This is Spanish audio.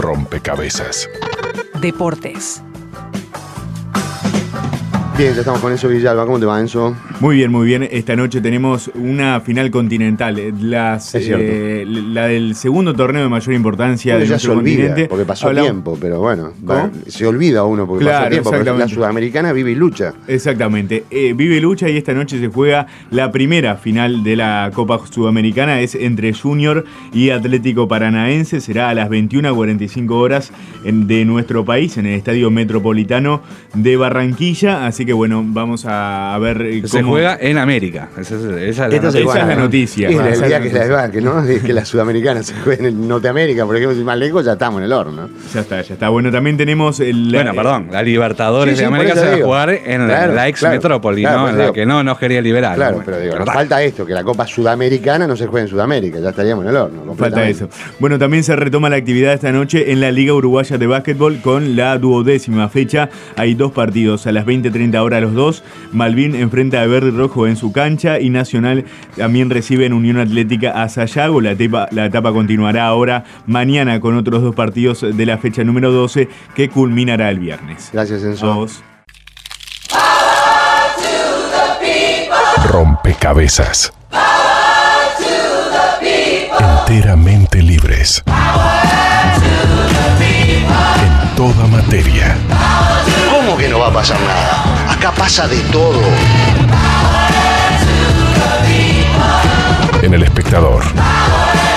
Rompecabezas. Deportes. Bien, ya estamos con Enzo Villalba. ¿Cómo te va, Enzo? Muy bien, muy bien. Esta noche tenemos una final continental. La del segundo torneo de mayor importancia de nuestro continente. Porque pasó tiempo, pero bueno. Se olvida uno porque pasó tiempo. Pero la sudamericana vive y lucha. Exactamente. Vive y lucha, y esta noche se juega la primera final de la Copa Sudamericana. Es entre Junior y Atlético Paranaense. Será a las 21:45 horas de nuestro país, en el Estadio Metropolitano de Barranquilla. Así que bueno, vamos a ver cómo... Se juega en América. Esa es la noticia. Y el día que ¿no? Es que la Sudamericana se juega en Norteamérica, por ejemplo, si más lejos, ya estamos en el horno. Ya está. Bueno, también tenemos la Libertadores de América se va a jugar en la ex Metrópoli, ¿no? En la que no nos quería liberar. Claro, ¿no? pero falta esto, que la Copa Sudamericana no se juegue en Sudamérica, ya estaríamos en el horno. Falta eso. Bueno, también se retoma la actividad esta noche en la Liga Uruguaya de Básquetbol con la 12ª fecha. Hay dos partidos a las 20:30 horas los dos. Malvin enfrenta a Verde y Rojo en su cancha, y Nacional también recibe en Unión Atlética a Sayago. La etapa continuará ahora mañana con otros dos partidos de la fecha número 12 que culminará el viernes. Gracias, Enzo. A vos. Rompecabezas. Enteramente libres. En toda materia. ¿Cómo que no va a pasar nada? Acá pasa de todo. En El Espectador.